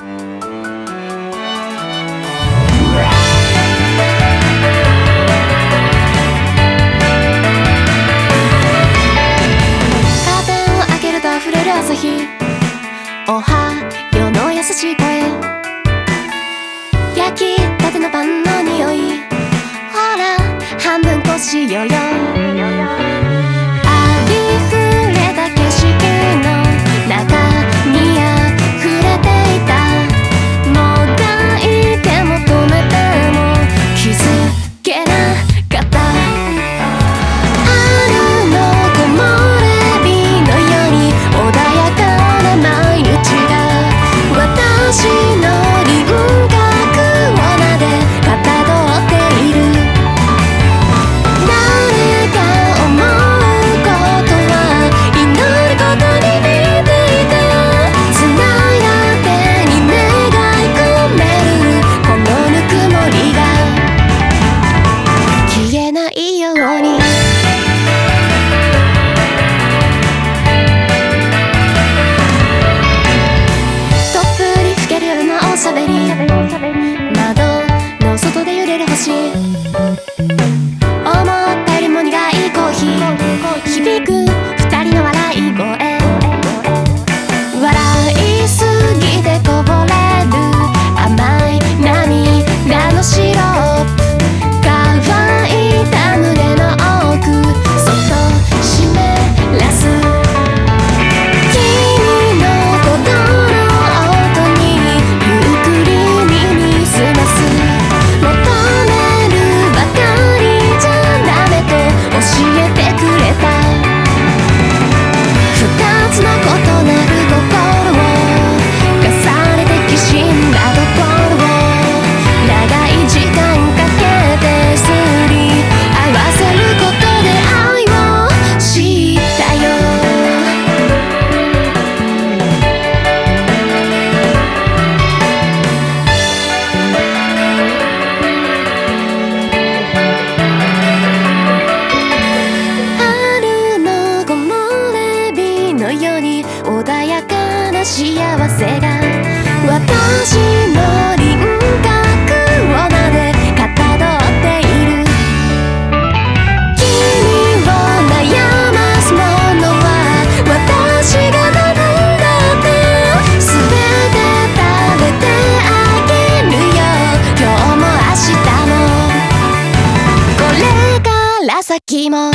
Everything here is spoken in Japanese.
朝日おはようの優しい声、焼きたてのパンの匂い、ほら半分こしようよ。ありふれた景色の中にあふれていた、もがいても止めても気づけなかった。春の木漏れ日のように穏やかな毎日が私の輪郭を撫でかたどっている。誰が思うことは祈ることに似ていた。繋いだ手に願い込めるこのぬくもりが消えないように。おしゃべり窓の外で揺れる星、思ったよりも苦いコーヒー、響く二人の笑い声、笑いすぎてこぼれる甘い涙のシロップ、乾いた胸の奥そっと湿らす。穏やかな幸せが私の輪郭を撫でかたどっている。君を悩ますものは私が何だって全て食べてあげるよ。今日も明日もこれから先も